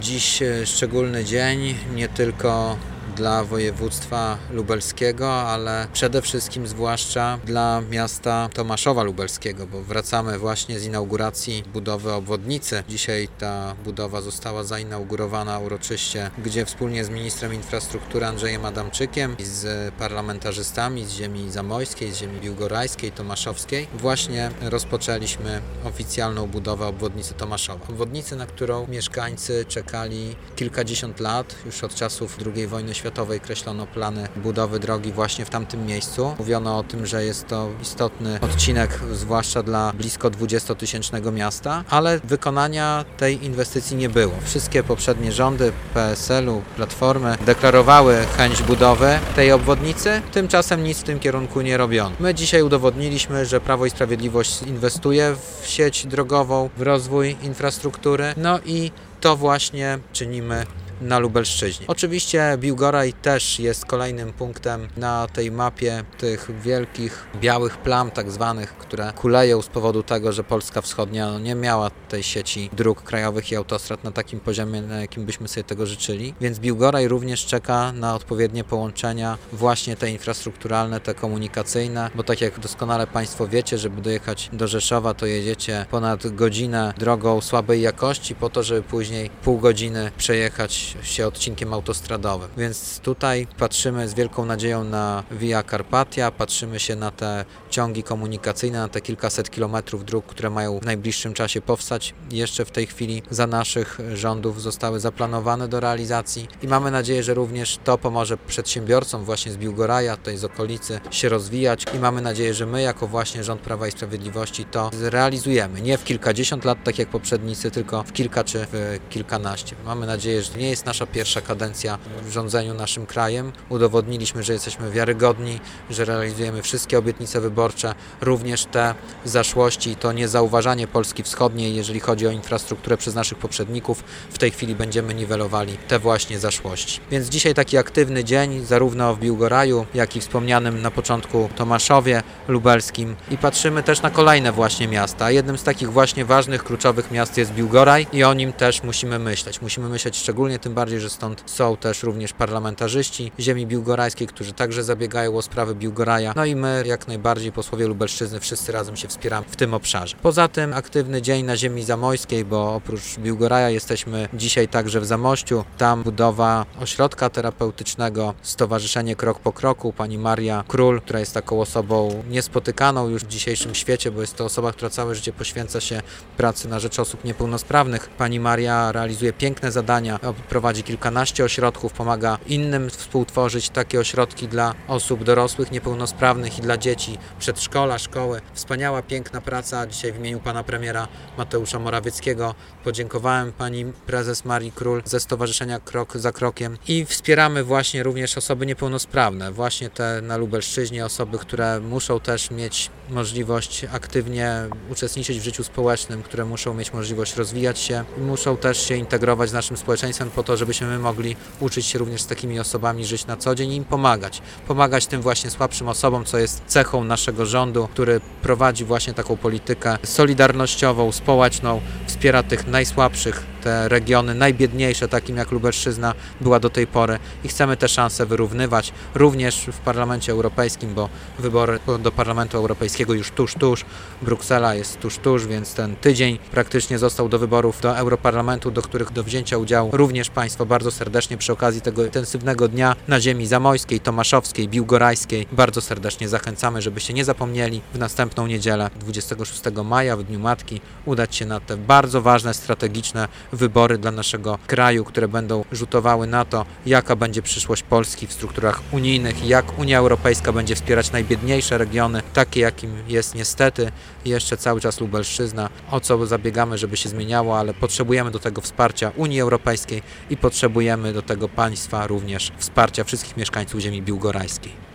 Dziś szczególny dzień, nie tylko dla województwa lubelskiego, ale przede wszystkim zwłaszcza dla miasta Tomaszowa Lubelskiego, bo wracamy właśnie z inauguracji budowy obwodnicy. Dzisiaj ta budowa została zainaugurowana uroczyście, gdzie wspólnie z ministrem infrastruktury Andrzejem Adamczykiem i z parlamentarzystami z ziemi zamojskiej, z ziemi biłgorajskiej, tomaszowskiej właśnie rozpoczęliśmy oficjalną budowę obwodnicy Tomaszowa. Obwodnicy, na którą mieszkańcy czekali kilkadziesiąt lat, już od czasów II wojny światowej kreślono plany budowy drogi właśnie w tamtym miejscu. Mówiono o tym, że jest to istotny odcinek, zwłaszcza dla blisko 20-tysięcznego miasta, ale wykonania tej inwestycji nie było. Wszystkie poprzednie rządy PSL-u, Platformy deklarowały chęć budowy tej obwodnicy, tymczasem nic w tym kierunku nie robiono. My dzisiaj udowodniliśmy, że Prawo i Sprawiedliwość inwestuje w sieć drogową, w rozwój infrastruktury, no i to właśnie czynimy na Lubelszczyźnie. Oczywiście Biłgoraj też jest kolejnym punktem na tej mapie tych wielkich, białych plam tak zwanych, które kuleją z powodu tego, że Polska Wschodnia nie miała tej sieci dróg krajowych i autostrad na takim poziomie, na jakim byśmy sobie tego życzyli. Więc Biłgoraj również czeka na odpowiednie połączenia, właśnie te infrastrukturalne, te komunikacyjne, bo tak jak doskonale Państwo wiecie, żeby dojechać do Rzeszowa, to jedziecie ponad godzinę drogą słabej jakości po to, żeby później pół godziny przejechać się odcinkiem autostradowym. Więc tutaj patrzymy z wielką nadzieją na Via Carpatia, patrzymy się na te ciągi komunikacyjne, na te kilkaset kilometrów dróg, które mają w najbliższym czasie powstać. Jeszcze w tej chwili za naszych rządów zostały zaplanowane do realizacji i mamy nadzieję, że również to pomoże przedsiębiorcom właśnie z Biłgoraja, tutaj z okolicy się rozwijać i mamy nadzieję, że my jako właśnie rząd Prawa i Sprawiedliwości to zrealizujemy. Nie w kilkadziesiąt lat, tak jak poprzednicy, tylko w kilka czy w kilkanaście. Mamy nadzieję, że nie jest nasza pierwsza kadencja w rządzeniu naszym krajem. Udowodniliśmy, że jesteśmy wiarygodni, że realizujemy wszystkie obietnice wyborcze, również te zaszłości i to niezauważanie Polski Wschodniej, jeżeli chodzi o infrastrukturę przez naszych poprzedników. W tej chwili będziemy niwelowali te właśnie zaszłości. Więc dzisiaj taki aktywny dzień, zarówno w Biłgoraju, jak i wspomnianym na początku Tomaszowie Lubelskim i patrzymy też na kolejne właśnie miasta. Jednym z takich właśnie ważnych, kluczowych miast jest Biłgoraj i o nim też musimy myśleć. Musimy myśleć szczególnie, tym bardziej, że stąd są też również parlamentarzyści ziemi biłgorajskiej, którzy także zabiegają o sprawy Biłgoraja. No i my, jak najbardziej posłowie Lubelszczyzny, wszyscy razem się wspieramy w tym obszarze. Poza tym aktywny dzień na ziemi zamojskiej, bo oprócz Biłgoraja jesteśmy dzisiaj także w Zamościu. Tam budowa ośrodka terapeutycznego, Stowarzyszenie Krok po Kroku, pani Maria Król, która jest taką osobą niespotykaną już w dzisiejszym świecie, bo jest to osoba, która całe życie poświęca się pracy na rzecz osób niepełnosprawnych. Pani Maria realizuje piękne zadania, prowadzi kilkanaście ośrodków, pomaga innym współtworzyć takie ośrodki dla osób dorosłych, niepełnosprawnych i dla dzieci, przedszkola, szkoły. Wspaniała, piękna praca. Dzisiaj w imieniu pana premiera Mateusza Morawieckiego podziękowałem pani prezes Marii Król ze Stowarzyszenia Krok za Krokiem i wspieramy właśnie również osoby niepełnosprawne, właśnie te na Lubelszczyźnie, osoby, które muszą też mieć możliwość aktywnie uczestniczyć w życiu społecznym, które muszą mieć możliwość rozwijać się i muszą też się integrować z naszym społeczeństwem po to, żebyśmy my mogli uczyć się również z takimi osobami żyć na co dzień i im pomagać. Pomagać tym właśnie słabszym osobom, co jest cechą naszego rządu, który prowadzi właśnie taką politykę solidarnościową, społeczną, wspiera tych najsłabszych, te regiony najbiedniejsze, takim jak Lubelszczyzna była do tej pory i chcemy te szanse wyrównywać również w Parlamencie Europejskim, bo wybory do Parlamentu Europejskiego już tuż, Bruksela jest tuż, więc ten tydzień praktycznie został do wyborów do Europarlamentu, do których do wzięcia udziału również Państwo bardzo serdecznie przy okazji tego intensywnego dnia na ziemi zamojskiej, tomaszowskiej, biłgorajskiej. Bardzo serdecznie zachęcamy, żebyście nie zapomnieli w następną niedzielę 26 maja w Dniu Matki udać się na te bardzo ważne, strategiczne wybory dla naszego kraju, które będą rzutowały na to, jaka będzie przyszłość Polski w strukturach unijnych i jak Unia Europejska będzie wspierać najbiedniejsze regiony, takie jakim jest niestety jeszcze cały czas Lubelszczyzna, o co zabiegamy, żeby się zmieniało, ale potrzebujemy do tego wsparcia Unii Europejskiej i potrzebujemy do tego państwa również wsparcia wszystkich mieszkańców ziemi biłgorajskiej.